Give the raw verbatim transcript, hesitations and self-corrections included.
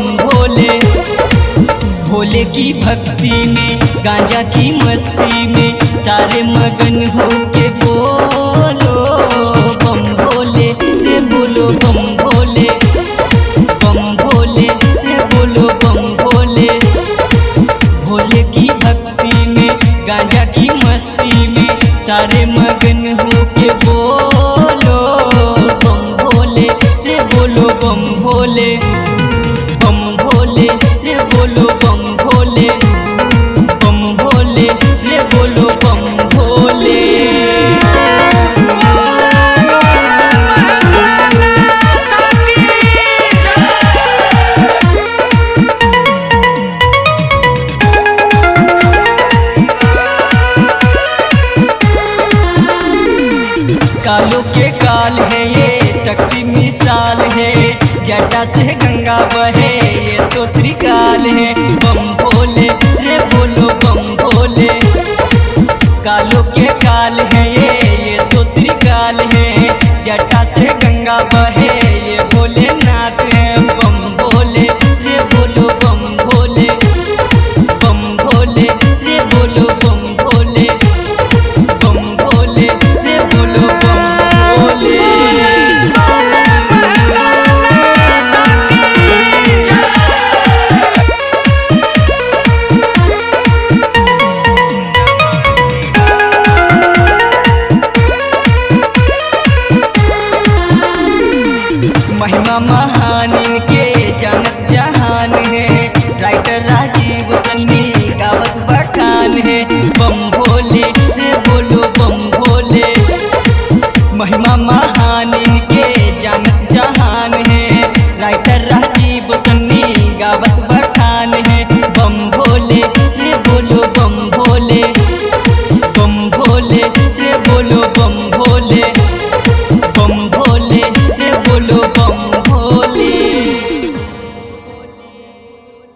भोले। भोले की भक्ति में गांजा की मस्ती में सारे मगन हो के बोलो बम भोले रे बोलो बम भोले, बम भोले रे बोलो बम भोले। भोले की भक्ति में गांजा की मस्ती में सारे मगन हो के बोलो बम भोले रे बोलो बम भोले, बम भोले रे बोलो बम भोले, बम भोले रे बोलो बम भोले। कालों के काल है ये शक्ति मिसाल है, जटा से गंगा बहे ये तो त्रिकाल है। बम भोले रे बोलो बम भोले, कालों के काल है ये ये तो त्रिकाल है, जटा से गंगा बहे ये भोलेनाथ है। बम भोले रे बोलो बम भोले, बम भोले रे बोलो बम भोले, बम भोले रे बोलो बम भोले। महिमा महान इनके जानत जहान है, राइटर राजीव सन्नी गावत बखान है। बम भोले रे बोलो बम भोले, महिमा महान इनके जानत जहान है, राइटर राजीव सन्नी गावत